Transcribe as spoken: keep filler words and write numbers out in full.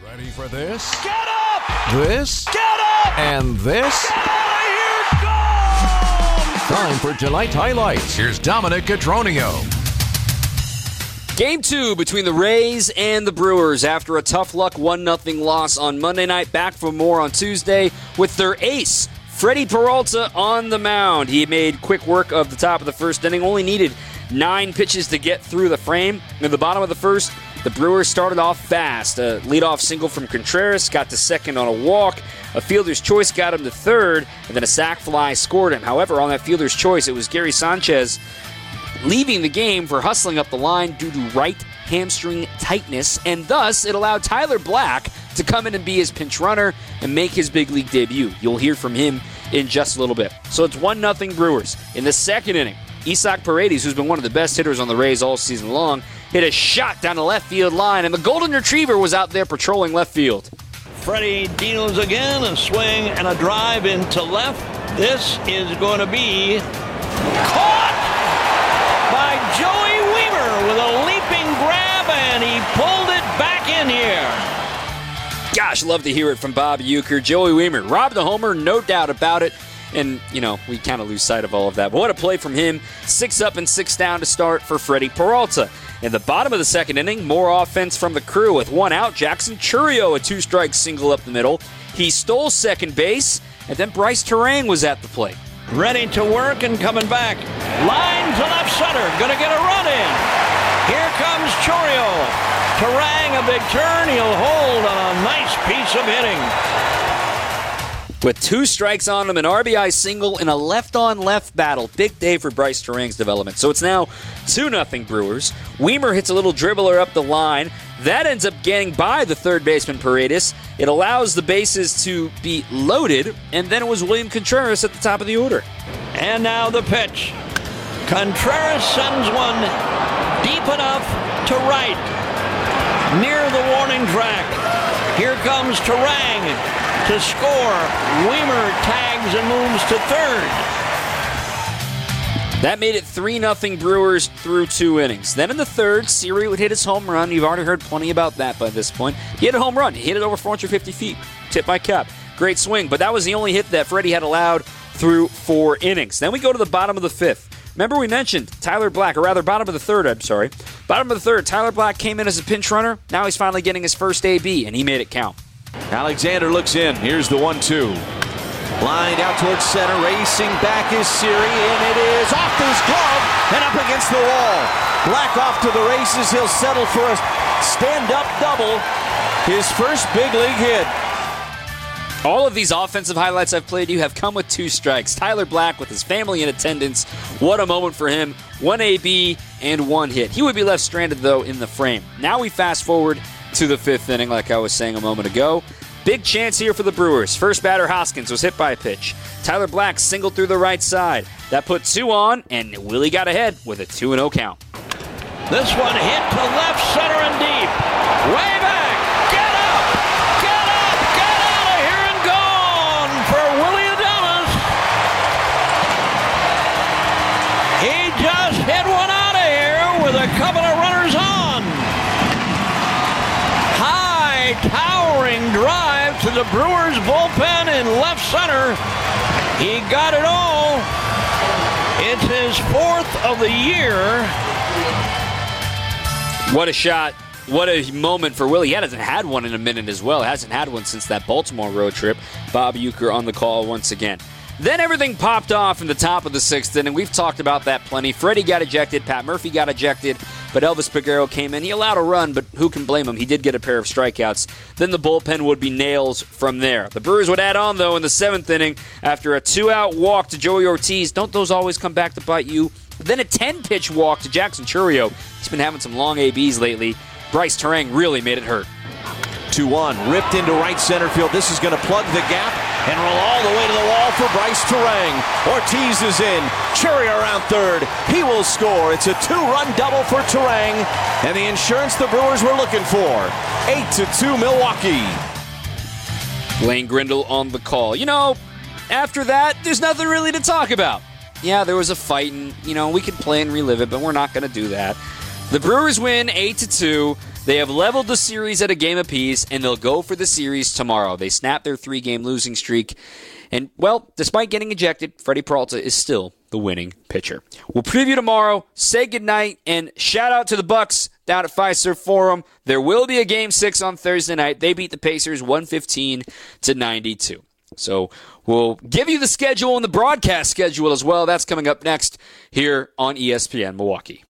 Ready for this? Get up! This? Get up! And this? Get out of here! Go! Time for tonight's highlights. Here's Dominic Cotroneo. Game two between the Rays and the Brewers after a tough luck one nothing loss on Monday night. Back for more on Tuesday with their ace, Freddie Peralta, on the mound. He made quick work of the top of the first inning, only needed nine pitches to get through the frame. In the bottom of the first, the Brewers started off fast. A leadoff single from Contreras got to second on a walk. A fielder's choice got him to third, and then a sac fly scored him. However, on that fielder's choice, it was Gary Sanchez leaving the game for hustling up the line due to right hamstring tightness, and thus it allowed Tyler Black to come in and be his pinch runner and make his big league debut. You'll hear from him in just a little bit. So it's one nothing Brewers. In the second inning, Isaac Paredes, who's been one of the best hitters on the Rays all season long, hit a shot down the left field line, and the Golden Retriever was out there patrolling left field. Freddie deals again, a swing and a drive into left. This is going to be caught by Joey Wiemer with a leaping grab, and he pulled it back in here. Gosh, love to hear it from Bob Uecker. Joey Wiemer robbed the homer, no doubt about it. And, you know, we kind of lose sight of all of that. But what a play from him. Six up and six down to start for Freddie Peralta. In the bottom of the second inning, more offense from the Crew. With one out, Jackson Chourio, a two-strike single up the middle. He stole second base, and then Bryce Terang was at the plate. Ready to work and coming back. Line to left center. Going to get a run in. Here comes Chourio. Terang, a big turn. He'll hold on a nice piece of hitting. With two strikes on him, an R B I single, and a left-on-left battle. Big day for Bryce Terang's development. So it's now two nothing Brewers. Wiemer hits a little dribbler up the line. That ends up getting by the third baseman, Paredes. It allows the bases to be loaded, and then it was William Contreras at the top of the order. And now the pitch. Contreras sends one deep enough to right, near the warning track. Here comes Terang to score. Wiemer tags and moves to third. That made it three nothing Brewers through two innings. Then in the third, Siri would hit his home run. You've already heard plenty about that by this point. He hit a home run. He hit it over four hundred fifty feet. Tip by Cap. Great swing, but that was the only hit that Freddie had allowed through four innings. Then we go to the bottom of the fifth. Remember we mentioned Tyler Black, or rather bottom of the third, I'm sorry. Bottom of the third, Tyler Black came in as a pinch runner. Now he's finally getting his first A B, and he made it count. Alexander looks in. Here's the one two. Lined out towards center. Racing back is Siri, and it is off his glove and up against the wall. Black off to the races. He'll settle for a stand-up double. His first big league hit. All of these offensive highlights I've played you have come with two strikes. Tyler Black with his family in attendance. What a moment for him. One A B and one hit. He would be left stranded, though, in the frame. Now we fast forward to the fifth inning, like I was saying a moment ago. Big chance here for the Brewers. First batter, Hoskins, was hit by a pitch. Tyler Black singled through the right side. That put two on, and Willie got ahead with a two and oh count. This one hit to left center and deep. Way back. Get up. Get up. Get out of here and gone for Willie Adames. He just hit one out of here with a couple of runners on. High towering drive to the Brewers bullpen in left center. He got it all. It's his fourth of the year. What a shot. What a moment for Willie. He hasn't had one in a minute as well. Hasn't had one since that Baltimore road trip. Bob Uecker on the call once again. Then everything popped off in the top of the sixth inning. We've talked about that plenty. Freddie got ejected. Pat Murphy got ejected. But Elvis Peguero came in. He allowed a run, but who can blame him? He did get a pair of strikeouts. Then the bullpen would be nails from there. The Brewers would add on, though, in the seventh inning after a two-out walk to Joey Ortiz. Don't those always come back to bite you? Then a ten-pitch walk to Jackson Chourio. He's been having some long A Bs lately. Bryce Terang really made it hurt. two one, ripped into right center field. This is going to plug the gap and roll all the way to the wall for Bryce Terang. Ortiz is in. Chourio around third. He will score. It's a two-run double for Terang, and the insurance the Brewers were looking for. eight to two Milwaukee. Blaine Grindle on the call. You know, after that, there's nothing really to talk about. Yeah, there was a fight, and, you know, we could play and relive it, but we're not going to do that. The Brewers win eight to two. They have leveled the series at a game apiece, and they'll go for the series tomorrow. They snapped their three-game losing streak. And, well, despite getting ejected, Freddie Peralta is still the winning pitcher. We'll preview tomorrow, say goodnight, and shout out to the Bucks down at Fiserv Forum. There will be a Game six on Thursday night. They beat the Pacers one fifteen to ninety-two. So we'll give you the schedule and the broadcast schedule as well. That's coming up next here on E S P N Milwaukee.